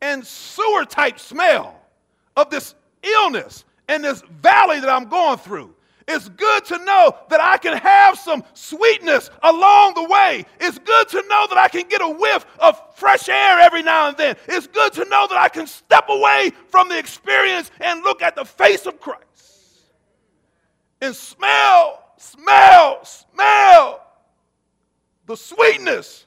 and sewer type smell of this illness and this valley that I'm going through. It's good to know that I can have some sweetness along the way. It's good to know that I can get a whiff of fresh air every now and then. It's good to know that I can step away from the experience and look at the face of Christ and smell the sweetness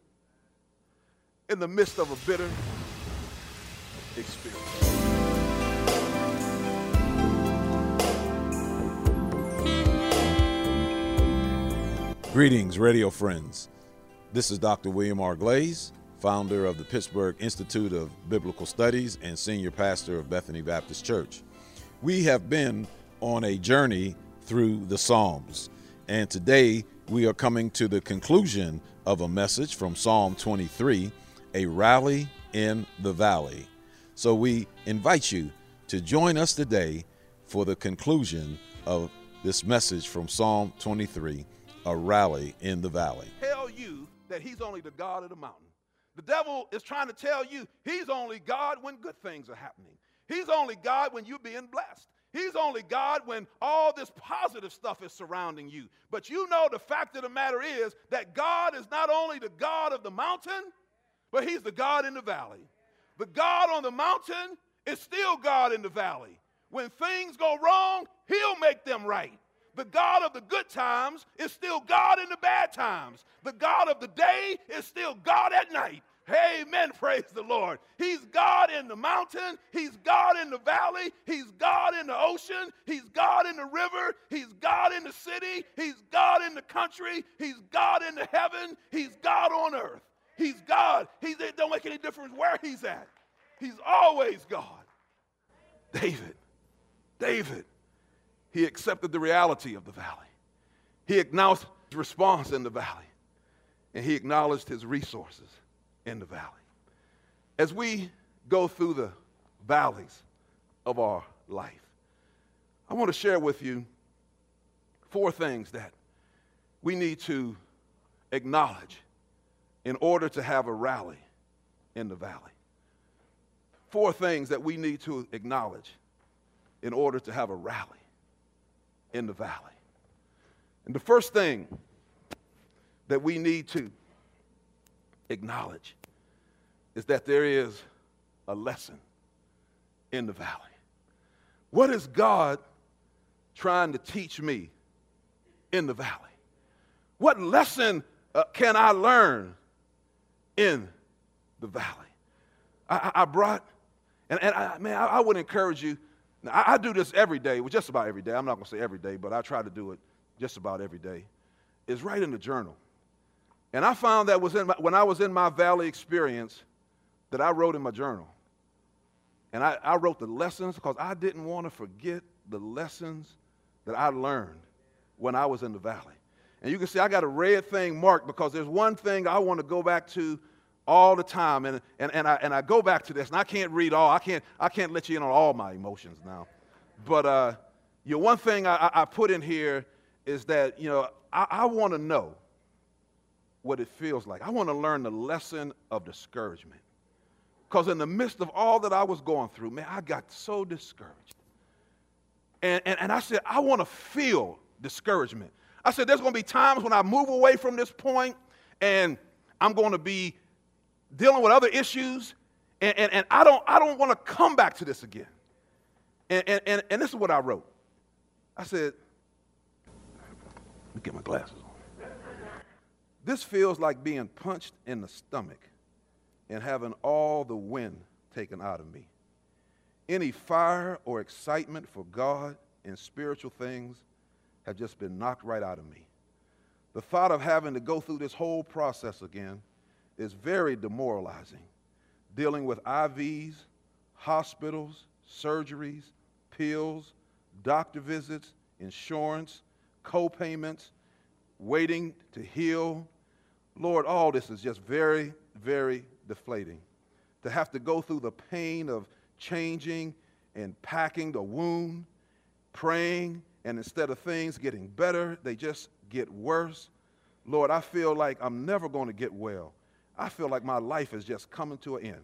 in the midst of a bitter experience. Greetings, radio friends. This is Dr. William R. Glaze, founder of the Pittsburgh Institute of Biblical Studies and senior pastor of Bethany Baptist Church. We have been on a journey through the Psalms, and today we are coming to the conclusion of a message from Psalm 23, a rally in the valley. So we invite you to join us today for the conclusion of this message from Psalm 23, a rally in the valley. Tell you that he's only the God of the mountain. The devil is trying to tell you he's only God when good things are happening. He's only God when you're being blessed. He's only God when all this positive stuff is surrounding you. But you know the fact of the matter is that God is not only the God of the mountain, but he's the God in the valley. The God on the mountain is still God in the valley. When things go wrong, he'll make them right. The God of the good times is still God in the bad times. The God of the day is still God at night. Amen, praise the Lord. He's God in the mountain. He's God in the valley. He's God in the ocean. He's God in the river. He's God in the city. He's God in the country. He's God in the heaven. He's God on earth. He's God. It don't make any difference where he's at. He's always God. David. He accepted the reality of the valley. He acknowledged his response in the valley. And he acknowledged his resources in the valley. As we go through the valleys of our life, I want to share with you 4 things that we need to acknowledge in order to have a rally in the valley. 4 things that we need to acknowledge in order to have a rally in the valley. And the first thing that we need to acknowledge is that there is a lesson in the valley. What is God trying to teach me in the valley? What lesson can I learn in the valley? I would encourage you. Now, I do this every day, well, just about every day. I'm not going to say every day, but I try to do it just about every day. Is write in the journal. And I found that when I was in my valley experience that I wrote in my journal. And I wrote the lessons because I didn't want to forget the lessons that I learned when I was in the valley. And you can see I got a red thing marked because there's one thing I want to go back to all the time, and I go back to this, and I can't read all. I can't let you in on all my emotions now, but one thing I put in here is that I want to know what it feels like. I want to learn the lesson of discouragement, because in the midst of all that I was going through, man, I got so discouraged, and I said I want to feel discouragement. I said there's going to be times when I move away from this point, and I'm going to be dealing with other issues, and I don't want to come back to this again. And this is what I wrote. I said, let me get my glasses on. This feels like being punched in the stomach and having all the wind taken out of me. Any fire or excitement for God and spiritual things have just been knocked right out of me. The thought of having to go through this whole process again is very demoralizing. Dealing with IVs, hospitals, surgeries, pills, doctor visits, insurance, co-payments, waiting to heal. Lord, all this is just very, very deflating. To have to go through the pain of changing and packing the wound, praying, and instead of things getting better, they just get worse. Lord, I feel like I'm never going to get well. I feel like my life is just coming to an end.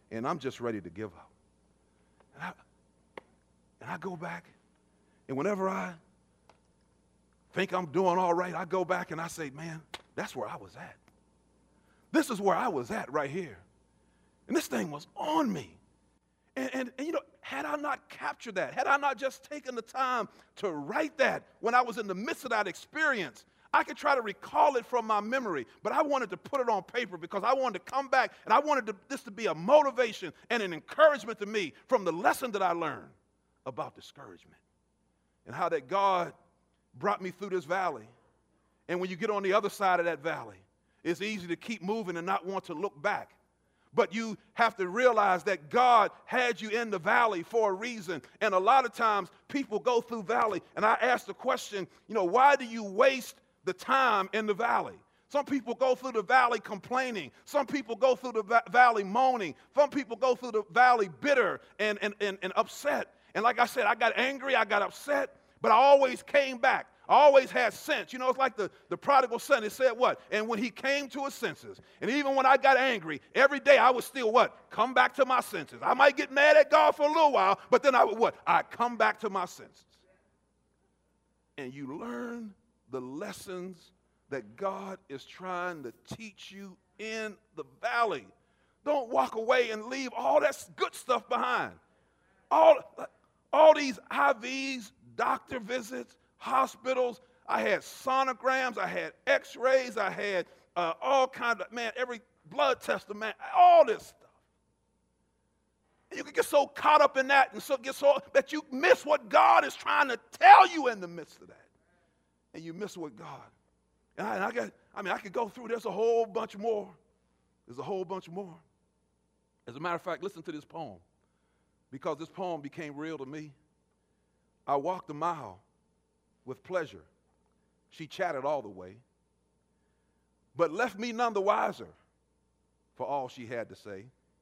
and I'm just ready to give up. And I go back, and whenever I think I'm doing all right, I go back and I say, man, that's where I was at. This is where I was at right here. And this thing was on me. And you know, had I not captured that, had I not just taken the time to write that when I was in the midst of that experience, I could try to recall it from my memory, but I wanted to put it on paper because I wanted to come back and I wanted this to be a motivation and an encouragement to me from the lesson that I learned about discouragement and how that God brought me through this valley. And when you get on the other side of that valley, it's easy to keep moving and not want to look back. But you have to realize that God had you in the valley for a reason. And a lot of times people go through valley, and I ask the question, you know, why do you waste the time in the valley? Some people go through the valley complaining. Some people go through the valley moaning. Some people go through the valley bitter and upset. And like I said, I got angry, I got upset, but I always came back. I always had sense. You know, it's like the prodigal son. It said what? And when he came to his senses, and even when I got angry, every day I would still what? Come back to my senses. I might get mad at God for a little while, but then I would what? I'd come back to my senses. And you learn the lessons that God is trying to teach you in the valley. Don't walk away and leave all that good stuff behind. All these IVs, doctor visits, hospitals, I had sonograms, I had x-rays, I had all kinds of, man, every blood test, man, all this stuff. And you can get so caught up in that and so that you miss what God is trying to tell you in the midst of that. And you miss what God. And I could go through, there's a whole bunch more. There's a whole bunch more. As a matter of fact, listen to this poem. Because this poem became real to me. I walked a mile with pleasure. She chatted all the way, but left me none the wiser for all she had to say.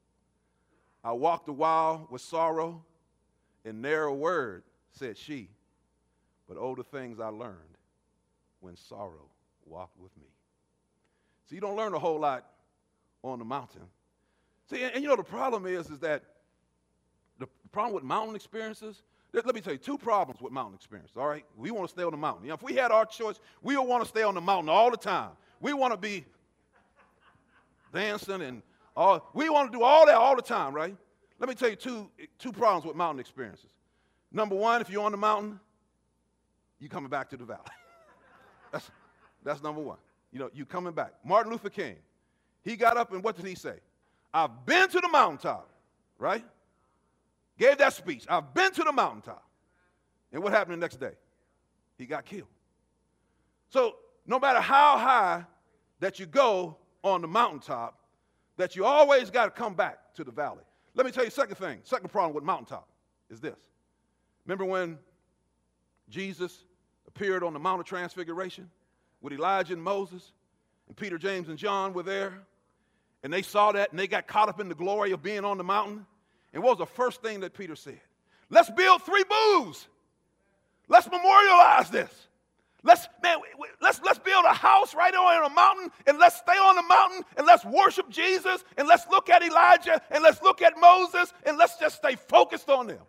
I walked a while with sorrow, and ne'er a word said she, but oh, the things I learned when sorrow walked with me. So you don't learn a whole lot on the mountain. See, and you know the problem is that the problem with mountain experiences, let me tell you, two problems with mountain experiences, all right? We want to stay on the mountain. You know, if we had our choice, we would want to stay on the mountain all the time. We want to be dancing and all. We want to do all that all the time, right? Let me tell you two problems with mountain experiences. Number one, if you're on the mountain, you're coming back to the valley. That's number one. You know, you coming back. Martin Luther King, he got up and what did he say? I've been to the mountaintop, right? Gave that speech. I've been to the mountaintop. And what happened the next day? He got killed. So no matter how high that you go on the mountaintop, that you always got to come back to the valley. Let me tell you second problem with mountaintop is this. Remember when Jesus appeared on the Mount of Transfiguration with Elijah and Moses, and Peter, James, and John were there, and they saw that, and they got caught up in the glory of being on the mountain. And what was the first thing that Peter said? Let's build 3 booths. Let's memorialize this. Let's build a house right on a mountain, and let's stay on the mountain, and let's worship Jesus, and let's look at Elijah, and let's look at Moses, and let's just stay focused on them.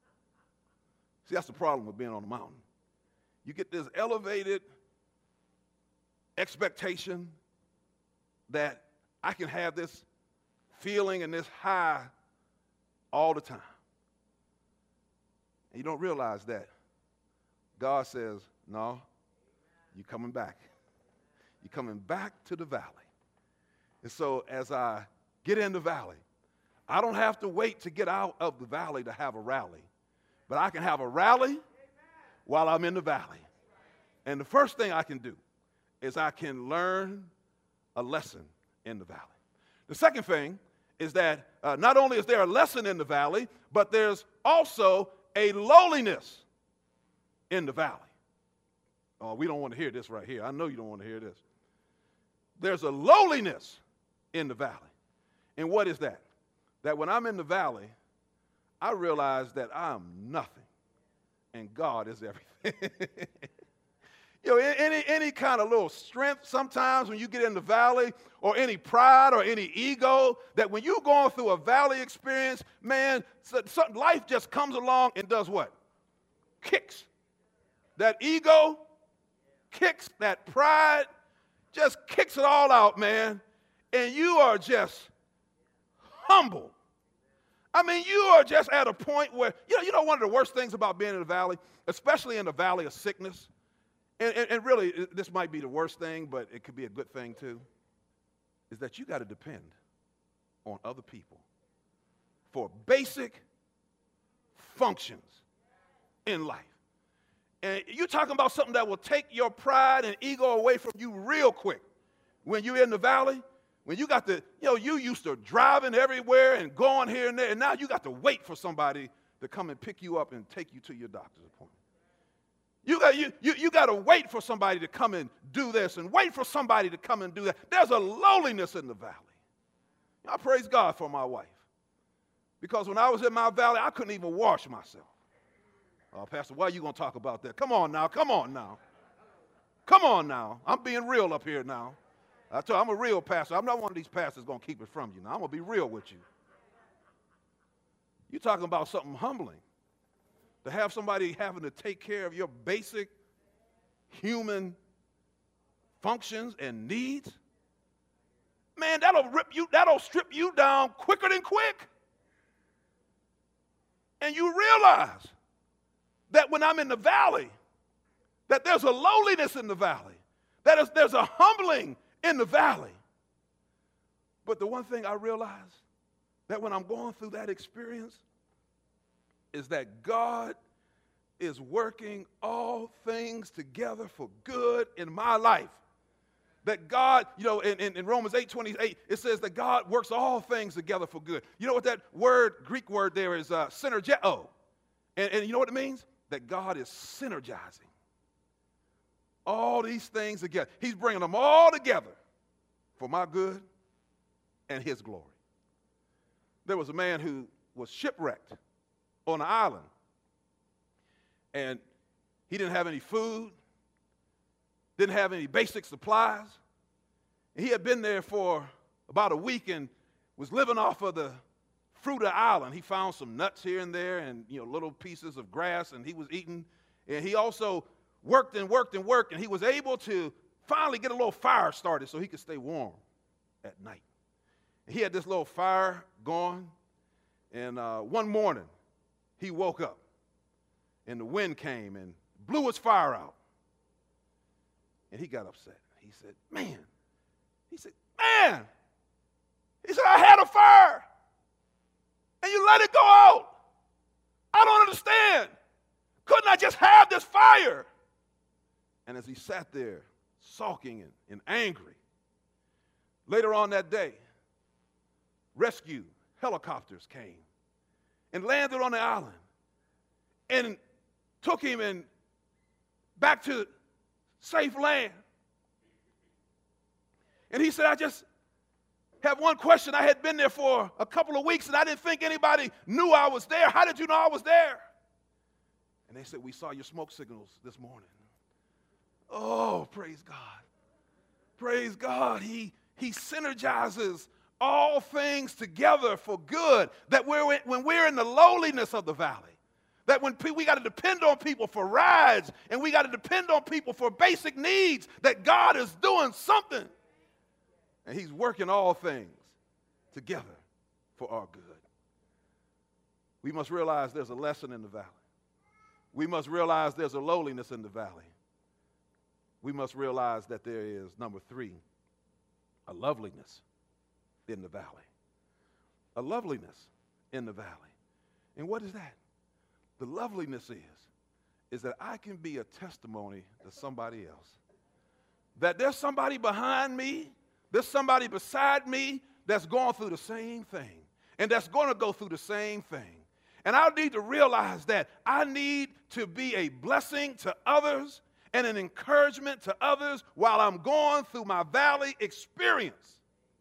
See, that's the problem with being on the mountain. You get this elevated expectation that I can have this feeling and this high all the time. And you don't realize that God says, no, you're coming back. You're coming back to the valley. And so as I get in the valley, I don't have to wait to get out of the valley to have a rally. But I can have a rally while I'm in the valley. And the first thing I can do is I can learn a lesson in the valley. The second thing is that not only is there a lesson in the valley, but there's also a lowliness in the valley. Oh, we don't want to hear this right here. I know you don't want to hear this. There's a lowliness in the valley. And what is that? That when I'm in the valley, I realize that I'm nothing and God is everything. any kind of little strength sometimes when you get in the valley, or any pride or any ego, that when you're going through a valley experience, man, life just comes along and does what? Kicks. That ego, kicks that pride, just kicks it all out, man. And you are just humble. I mean, you are just at a point where, you know one of the worst things about being in the valley, especially in the valley of sickness, and really this might be the worst thing, but it could be a good thing too, is that you got to depend on other people for basic functions in life. And you're talking about something that will take your pride and ego away from you real quick. When you're in the valley, when you got you used to driving everywhere and going here and there, and now you got to wait for somebody to come and pick you up and take you to your doctor's appointment. You got to wait for somebody to come and do this and wait for somebody to come and do that. There's a lowliness in the valley. I praise God for my wife. Because when I was in my valley, I couldn't even wash myself. Oh, Pastor, why are you going to talk about that? Come on now, come on now. Come on now. I'm being real up here now. I tell you, I'm a real pastor. I'm not one of these pastors going to keep it from you now. I'm going to be real with you. You're talking about something humbling. To have somebody having to take care of your basic human functions and needs. Man, that'll strip you down quicker than quick. And you realize that when I'm in the valley, that there's a lowliness in the valley. There's a humbling in the valley. But the one thing I realize, that when I'm going through that experience, is that God is working all things together for good in my life. That God, in Romans 8:28, it says that God works all things together for good. You know what that Greek word there is, synergeo. And you know what it means? That God is synergizing all these things together. He's bringing them all together for my good and his glory. There was a man who was shipwrecked on an island, and he didn't have any food, didn't have any basic supplies. And he had been there for about a week and was living off of the fruit of the island. He found some nuts here and there and little pieces of grass, and he was eating. And he also worked and worked and worked, and he was able to finally get a little fire started so he could stay warm at night. He had this little fire going, and one morning he woke up, and the wind came and blew his fire out. And he got upset. He said, man, I had a fire, and you let it go out. I don't understand. Couldn't I just have this fire? And as he sat there, sulking and angry, later on that day, rescue helicopters came and landed on the island and took him back to safe land. And he said, I just have one question. I had been there for a couple of weeks, and I didn't think anybody knew I was there. How did you know I was there? And they said, we saw your smoke signals this morning. Oh, praise God. Praise God. He synergizes all things together for good. That when we're in the lowliness of the valley, that when we got to depend on people for rides, and we got to depend on people for basic needs, that God is doing something. And he's working all things together for our good. We must realize there's a lesson in the valley. We must realize there's a lowliness in the valley. We must realize that there is, number 3, a loveliness in the valley. A loveliness in the valley. And what is that? The loveliness is that I can be a testimony to somebody else. That there's somebody behind me, there's somebody beside me that's going through the same thing, and that's going to go through the same thing. And I need to realize that I need to be a blessing to others and an encouragement to others while I'm going through my valley experience.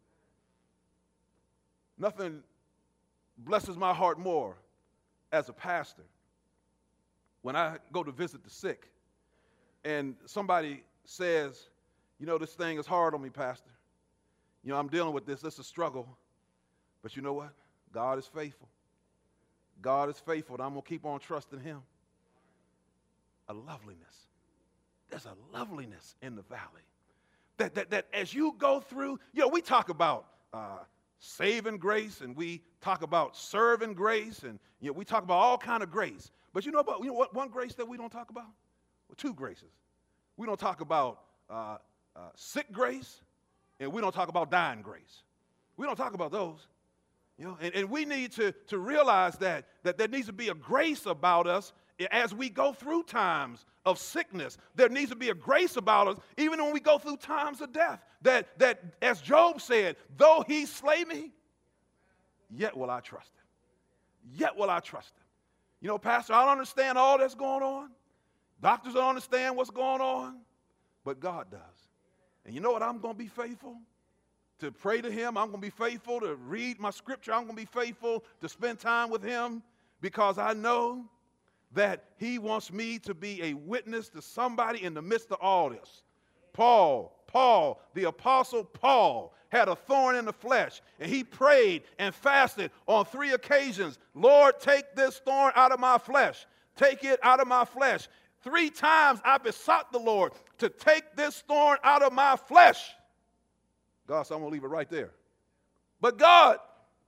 Nothing blesses my heart more as a pastor when I go to visit the sick and somebody says, you know, this thing is hard on me, Pastor. You know, I'm dealing with this. It's a struggle. But you know what? God is faithful. God is faithful, and I'm going to keep on trusting him. A loveliness. There's a loveliness in the valley. That as you go through, you know, we talk about saving grace, and we talk about serving grace, and you know, we talk about all kind of grace. But you know what one grace that we don't talk about? Well, two graces. We don't talk about sick grace, and we don't talk about dying grace. We don't talk about those. You know, and we need to realize that there needs to be a grace about us as we go through times of sickness. There needs to be a grace about us even when we go through times of death. That as Job said, though he slay me, yet will I trust him. Yet will I trust him. You know, Pastor, I don't understand all that's going on. Doctors don't understand what's going on, but God does. And you know what? I'm going to be faithful to pray to him. I'm going to be faithful to read my scripture. I'm going to be faithful to spend time with him because I know that he wants me to be a witness to somebody in the midst of all this. Paul, the apostle Paul, had a thorn in the flesh, and he prayed and fasted on 3 occasions. Lord, take this thorn out of my flesh. Take it out of my flesh. 3 times I besought the Lord to take this thorn out of my flesh. God said, I'm going to leave it right there. But God,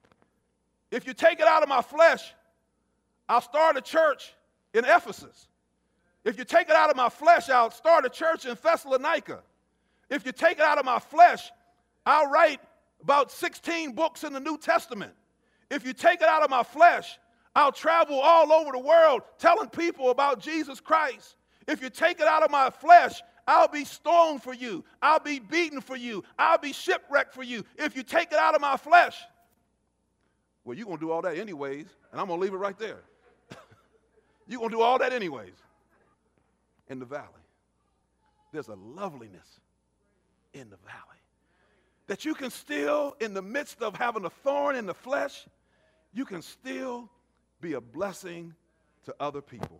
if you take it out of my flesh, I'll start a church in Ephesus. If you take it out of my flesh, I'll start a church in Thessalonica. If you take it out of my flesh, I'll write about 16 books in the New Testament. If you take it out of my flesh, I'll travel all over the world telling people about Jesus Christ. If you take it out of my flesh, I'll be stoned for you. I'll be beaten for you. I'll be shipwrecked for you. If you take it out of my flesh, well, you're going to do all that anyways, and I'm going to leave it right there. You're going to do all that anyways. In the valley, there's a loveliness in the valley that you can still, in the midst of having a thorn in the flesh, you can still be a blessing to other people.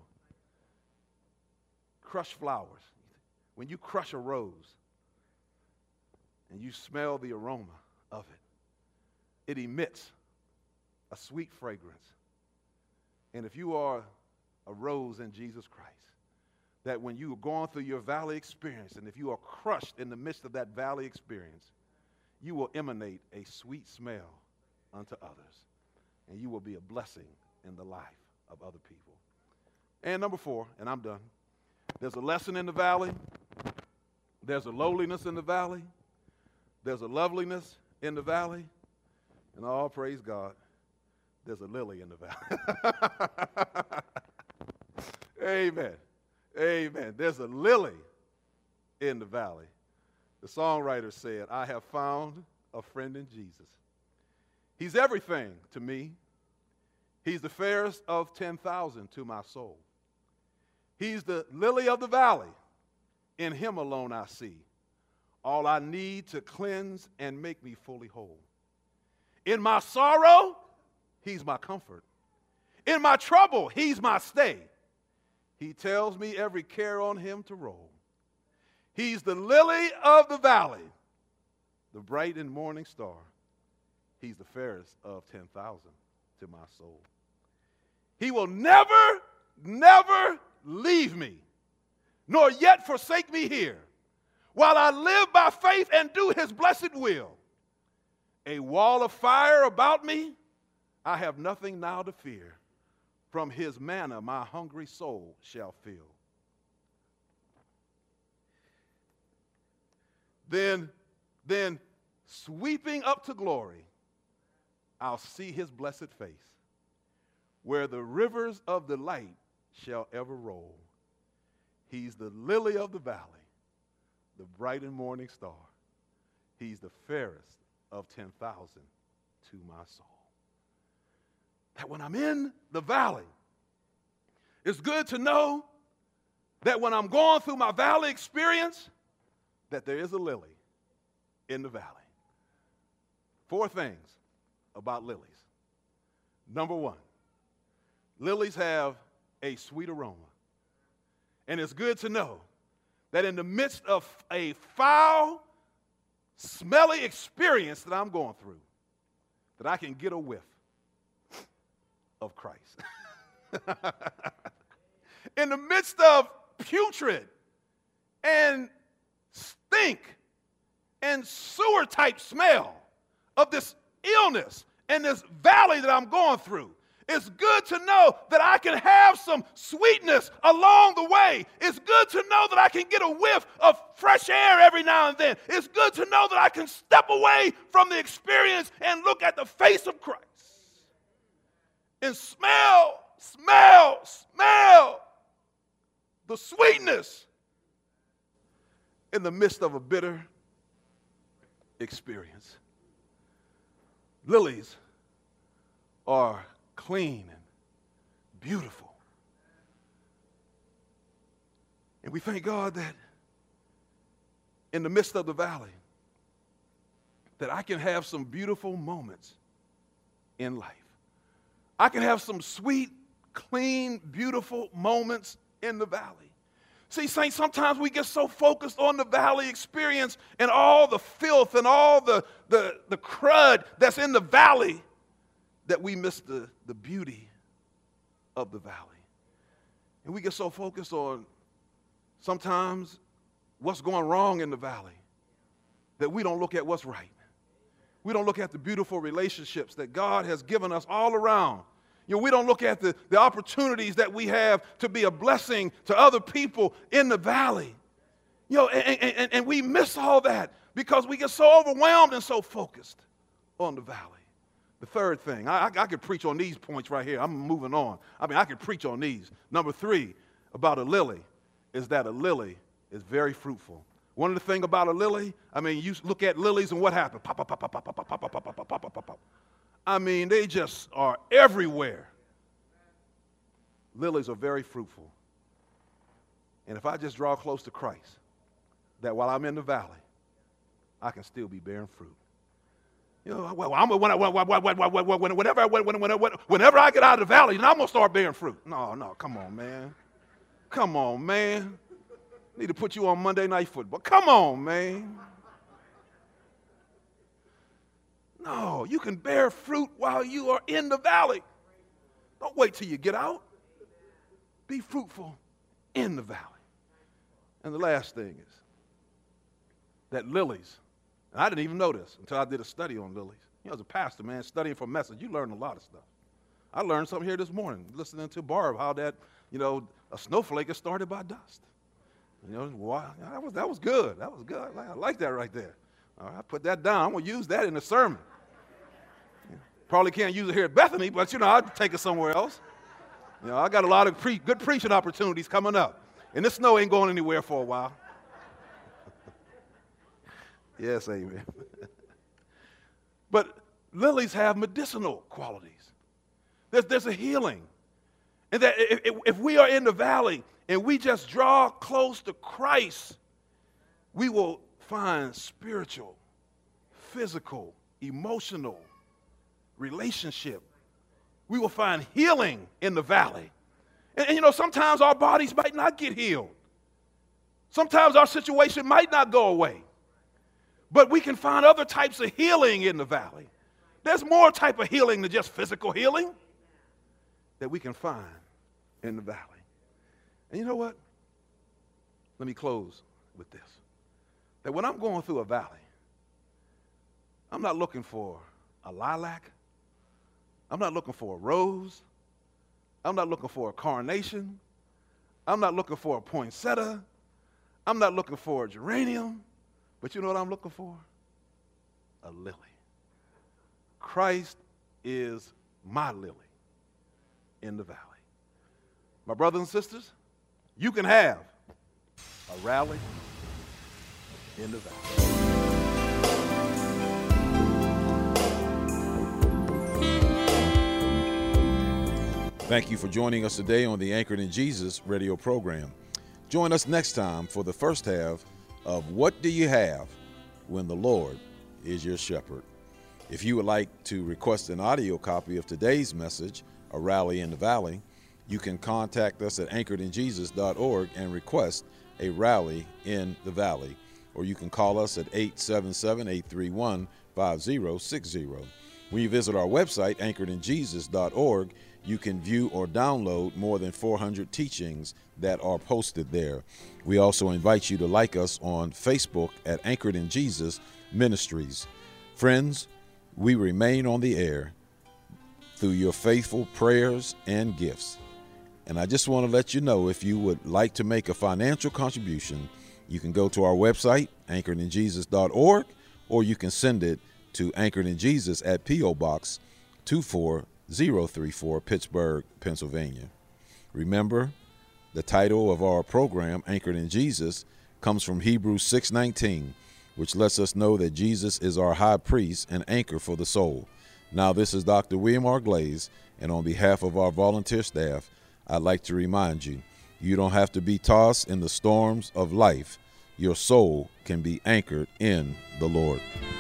Crushed flowers. When you crush a rose and you smell the aroma of it, it emits a sweet fragrance. And if you are a rose in Jesus Christ, that when you are going through your valley experience, and if you are crushed in the midst of that valley experience, you will emanate a sweet smell unto others, and you will be a blessing in the life of other people. And number 4, and I'm done, there's a lesson in the valley, there's a lowliness in the valley, there's a loveliness in the valley, and all praise God, there's a lily in the valley. Amen. Amen. There's a lily in the valley. The songwriter said, I have found a friend in Jesus. He's everything to me. He's the fairest of 10,000 to my soul. He's the lily of the valley. In him alone I see all I need to cleanse and make me fully whole. In my sorrow, he's my comfort. In my trouble, he's my stay. He tells me every care on him to roll. He's the lily of the valley, the bright and morning star. He's the fairest of 10,000 to my soul. He will never, never leave me, nor yet forsake me here, while I live by faith and do his blessed will. A wall of fire about me, I have nothing now to fear. From his manna my hungry soul shall fill. Then sweeping up to glory, I'll see his blessed face, where the rivers of delight shall ever roll. He's the lily of the valley, the bright and morning star. He's the fairest of 10,000 to my soul. That when I'm in the valley, it's good to know that when I'm going through my valley experience, that there is a lily in the valley. 4 things about lilies. Number 1, lilies have a sweet aroma. And it's good to know that in the midst of a foul, smelly experience that I'm going through, that I can get a whiff of Christ. In the midst of putrid and stink and sewer type smell of this illness and this valley that I'm going through, it's good to know that I can have some sweetness along the way. It's good to know that I can get a whiff of fresh air every now and then. It's good to know that I can step away from the experience and look at the face of Christ and smell the sweetness in the midst of a bitter experience. Lilies are clean and beautiful. And we thank God that in the midst of the valley, that I can have some beautiful moments in life. I can have some sweet, clean, beautiful moments in the valley. See, saints, sometimes we get so focused on the valley experience and all the filth and all the crud that's in the valley that we miss the beauty of the valley. And we get so focused on sometimes what's going wrong in the valley that we don't look at what's right. We don't look at the beautiful relationships that God has given us all around. You know, we don't look at the opportunities that we have to be a blessing to other people in the valley. You know, and we miss all that because we get so overwhelmed and so focused on the valley. The third thing, I could preach on these points right here. I'm moving on. I could preach on these. Number 3 about a lily is that a lily is very fruitful. One of the things about a lily, you look at lilies and what happens? Pop, pop, pop, pop, pop, pop, pop, pop, pop, pop, pop, pop, pop. They just are everywhere. Lilies are very fruitful. And if I just draw close to Christ, that while I'm in the valley, I can still be bearing fruit. You know, whenever I get out of the valley, then I'm going to start bearing fruit. No, come on, man. Come on, man. Need to put you on Monday Night Football. Come on, man. No, you can bear fruit while you are in the valley. Don't wait till you get out. Be fruitful in the valley. And the last thing is that lilies, and I didn't even know this until I did a study on lilies. You know, as a pastor, man, studying for a message, you learn a lot of stuff. I learned something here this morning, listening to Barb, how that, a snowflake is started by dust. Wow, that was good. That was good. I like that right there. All right, I put that down. I'm going to use that in the sermon. Probably can't use it here at Bethany, but, I'll take it somewhere else. I got a lot of good preaching opportunities coming up. And this snow ain't going anywhere for a while. Yes, amen. But lilies have medicinal qualities. There's a healing. And that if we are in the valley and we just draw close to Christ, we will find spiritual, physical, emotional relationship. We will find healing in the valley. And sometimes our bodies might not get healed. Sometimes our situation might not go away. But we can find other types of healing in the valley. There's more type of healing than just physical healing that we can find in the valley. And you know what? Let me close with this. That when I'm going through a valley, I'm not looking for a lilac. I'm not looking for a rose. I'm not looking for a carnation. I'm not looking for a poinsettia. I'm not looking for a geranium. But you know what I'm looking for? A lily. Christ is my lily in the valley. My brothers and sisters, you can have a rally in the valley. Thank you for joining us today on the Anchored in Jesus radio program. Join us next time for the first half of What Do You Have When the Lord is Your Shepherd? If you would like to request an audio copy of today's message, A Rally in the Valley, you can contact us at anchoredinjesus.org and request a rally in the Valley, or you can call us at 877-831-5060. When you visit our website, anchoredinjesus.org, you can view or download more than 400 teachings that are posted there. We also invite you to like us on Facebook at Anchored in Jesus Ministries. Friends, we remain on the air through your faithful prayers and gifts. And I just want to let you know, if you would like to make a financial contribution, you can go to our website, anchoredinjesus.org, or you can send it to Anchored in Jesus at P.O. Box 24034, Pittsburgh, Pennsylvania. Remember, the title of our program, Anchored in Jesus, comes from Hebrews 6:19, which lets us know that Jesus is our high priest and anchor for the soul. Now, this is Dr. William R. Glaze, and on behalf of our volunteer staff, I'd like to remind you, you don't have to be tossed in the storms of life. Your soul can be anchored in the Lord.